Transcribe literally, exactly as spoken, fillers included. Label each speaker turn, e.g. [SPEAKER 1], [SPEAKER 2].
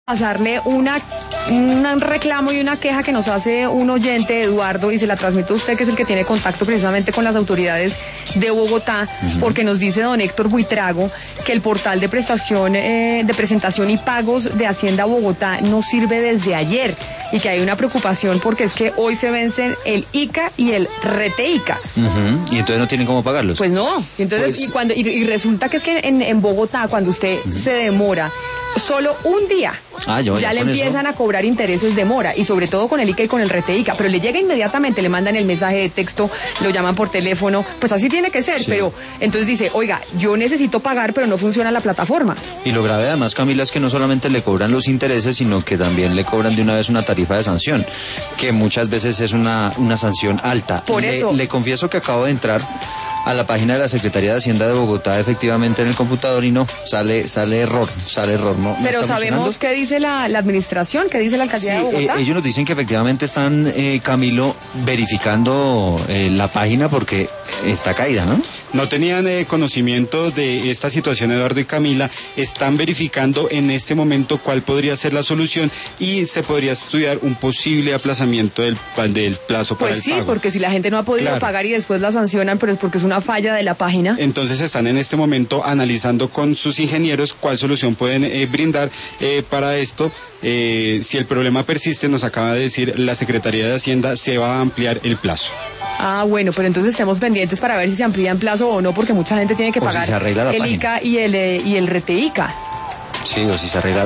[SPEAKER 1] pasarle una, un reclamo y una queja que nos hace un oyente, Eduardo, y se la transmito a usted, que es el que tiene contacto precisamente con las autoridades de Bogotá, uh-huh. porque nos dice don Héctor Buitrago que el portal de prestación, eh, de presentación y pagos de Hacienda Bogotá no sirve desde ayer y que hay una preocupación porque es que hoy se vencen el I C A y el RETEICA.
[SPEAKER 2] Uh-huh. Y entonces no tienen cómo pagarlos.
[SPEAKER 1] Pues no, y entonces pues... y cuando y, y resulta que es que en, en Bogotá cuando usted uh-huh. se demora solo un día,
[SPEAKER 2] ah, yo,
[SPEAKER 1] ya, ya le empiezan
[SPEAKER 2] eso.
[SPEAKER 1] a cobrar intereses de mora, y sobre todo con el I C A y con el RETEICA, pero le llega inmediatamente, le mandan el mensaje de texto, lo llaman por teléfono, pues así tiene que ser, sí. Pero entonces dice, oiga, yo necesito pagar, pero no funciona la plataforma.
[SPEAKER 2] Y lo grave además, Camila, es que no solamente le cobran los intereses, sino que también le cobran de una vez una tarifa de sanción, que muchas veces es una, una sanción alta.
[SPEAKER 1] Por
[SPEAKER 2] le,
[SPEAKER 1] eso.
[SPEAKER 2] Le confieso que acabo de entrar a la página de la Secretaría de Hacienda de Bogotá, efectivamente en el computador, y no, sale sale error, sale error. No,
[SPEAKER 1] Pero
[SPEAKER 2] no
[SPEAKER 1] sabemos qué dice la, la administración, qué dice la alcaldía
[SPEAKER 2] sí,
[SPEAKER 1] de Bogotá.
[SPEAKER 2] Eh, ellos nos dicen que efectivamente están, eh, Camilo, verificando eh, la página porque está caída, ¿no?
[SPEAKER 3] No tenían eh, conocimiento de esta situación, Eduardo y Camila. Están verificando en este momento cuál podría ser la solución y se podría estudiar un posible aplazamiento del, del plazo para
[SPEAKER 1] pues
[SPEAKER 3] el
[SPEAKER 1] sí,
[SPEAKER 3] pago.
[SPEAKER 1] Porque si la gente no ha podido claro. pagar y después la sancionan, pero es porque es una falla de la página.
[SPEAKER 3] Entonces están en este momento analizando con sus ingenieros cuál solución pueden eh, brindar eh, para esto. Eh, si el problema persiste, nos acaba de decir la Secretaría de Hacienda, se va a ampliar el plazo.
[SPEAKER 1] Ah, bueno, pero entonces estemos pendientes para ver si se amplía en plazo o no, porque mucha gente tiene que
[SPEAKER 2] o
[SPEAKER 1] pagar
[SPEAKER 2] si se arregla la
[SPEAKER 1] el
[SPEAKER 2] página.
[SPEAKER 1] I C A y el, eh, y el RETEICA.
[SPEAKER 2] Sí, o si se arregla